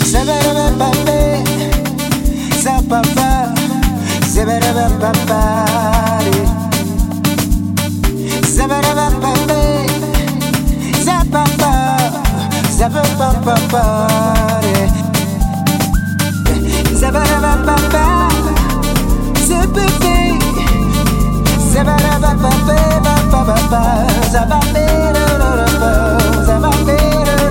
Zabarabababe, zababa, zabarabababe, zabarabababe, zababa, zababababe, zabarabababa, zababe, zabarabababe, bababa, zababe, zababe.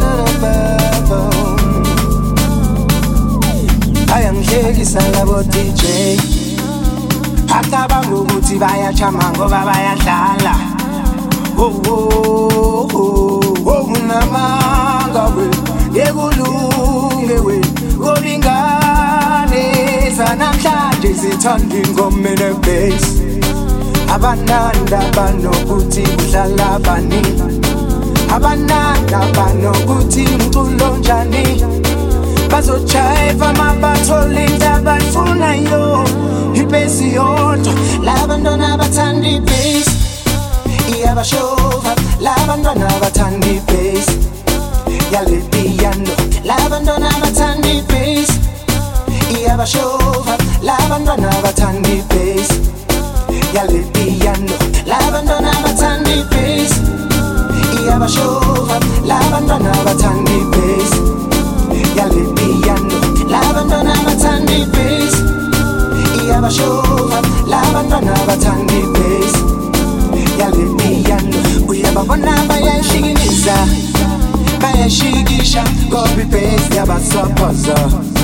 Ayangishekisa labo DJ acabanga ukuthi bayachama ngoba bayadlala. Oh oh oh oh namanga we yekulunge we ngobingane zanamhlanje zithanda ingoma ne-bass. Abananda banokuthi kudlala bani, abananda banokuthi umculo njani. Bazochaiva mabathole indaba ayifunayo, ibhesi yodwa labantwana abathanda ibhesi. Iyabashova labantwana abathanda ibhesi yale piano, labantwana abathanda ibhesi. Iyabashova labantwana abathanda ibhesi yale piano, labantwana abathanda ibhesi. Iyabashova labantwana abathanda ibhesi yale piano, labantwana abathanda ibhesi. Iyabashova labantwana abathanda ibhesi yale piano. Uyababona bayashikiliza, bayashikisha ngoba ibhesi yabasophoza.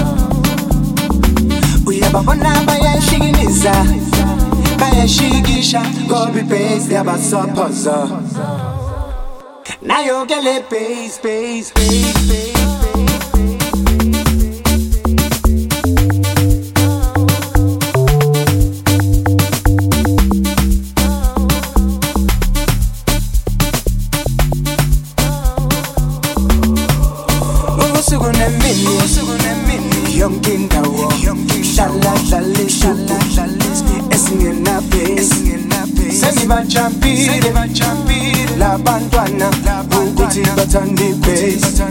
Uyababona bayashikiliza, bayashikisha ngoba ibhesi yabasophoza. Nayo ke le bass, bass, bass, bass. Yonke indawo hlala esingenabhesi. Sengibajampile labantwana ukuthi bathanda ibhesi.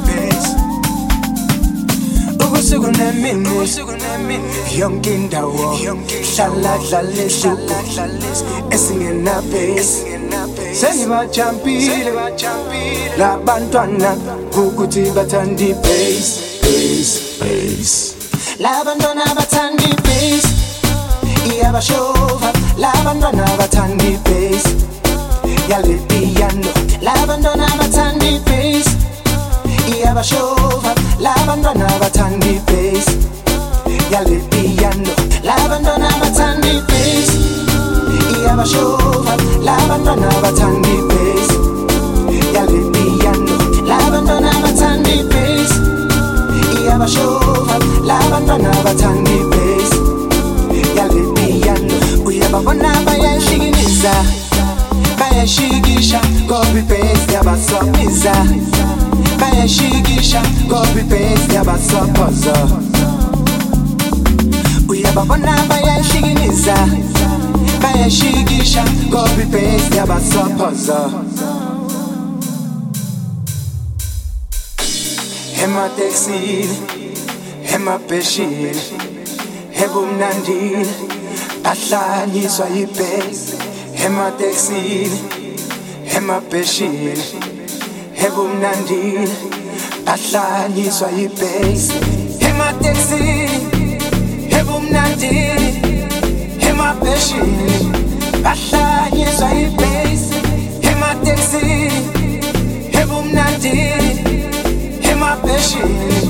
Ubusuku nemini yonke indawo hlala esingenabhesi. Sengibajampile labantwana ukuthi bathanda ibhesi. Labantwana abathanda ibhesi. Iyabashova labantwana abathanda ibhesi yale piano, labantwana abathanda ibhesi. Iyabashova labantwana abathanda ibhesi yale piano, labantwana abathanda ibhesi. Iyabashova labantwana abathanda ibhesi yale piano, labantwana abathanda ibhesi. Iyabashova labantwana abathanda ibhesi yale piano. Uyababona bayashikiliza, bayashikisha ngoba ibhesi yabasophiza. Bayashikisha ngoba ibhesi yabasophoza. Uyababona bayashikiliza, bayashikisha ngoba ibhesi yabasophoza. Emateksini, emabheshini, ebumnandini bahlanyiswa yibhesi. Emateksini, emabheshini, ebumnandini bahlanyiswa yibhesi. Emateksini, ebumnandini, emabheshini bahlanyiswa yibhesi. Emateksini, ebumnandini, emabheshini